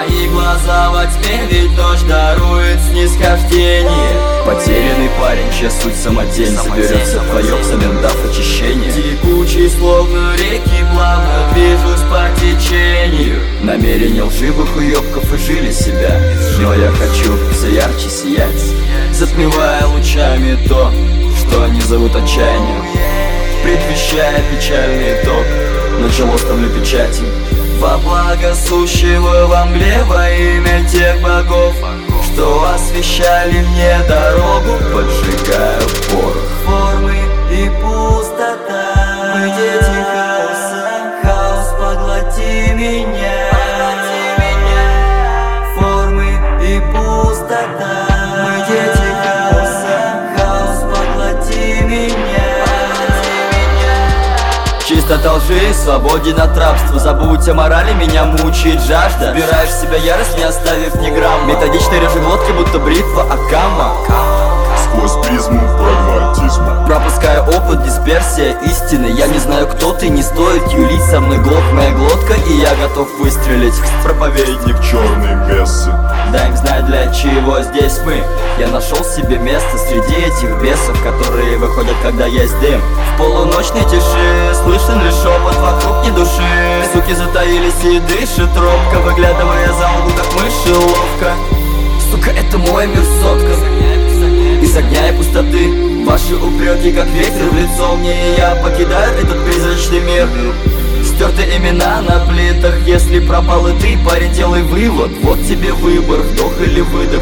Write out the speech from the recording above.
Мои глаза во тьме, ведь ночь дарует снисхождение. Потерянный парень, чья суть самотень, соберется вдвоем, взамен дав очищение. Текучий, словно реки, плавно движусь по течению. Намерения лживых уёбков и жили себя, но я хочу все ярче сиять, затмевая лучами то, что они зовут отчаянием, предвещая печальный итог. начало ставлю печати. Во благо сущего во мгле, во имя тех богов, что освещали мне дорогу, поджигаю порох. Формы и пустота, мы дети хаоса, хаос поглоти меня. Формы и пустота, мы дети хаоса, хаос поглоти меня. Чистота лжи, свободен от рабства. Забудь о морали, меня мучает жажда. Вбираешь в себя ярость, не оставив ни грамма. Методично режу глотки, будто бритва Акама. Сквозь призму прагматизма Пропуская опыт, дисперсия истины. Я не знаю, кто ты, не стоит юлить со мной. Глотк моя глотка, и я готов выстрелить. проповедник черной мессы. Дай им знать, для чего здесь мы. Я нашел себе место среди этих бесов, которые выходят, когда есть дым. В полуночной тиши слышен лишь шепот, вокруг ни души. Суки затаились и дышат робко, выглядывая за угол, как мыши ловко. Сука, это мой мир сотка из огня и пустоты. Ваши упреки, как ветер в лицо мне, и я покидаю этот призрачный мир. Стерты имена на плитах, если пропал и ты, парень, делай вывод. Вот тебе выбор, вдох или выдох.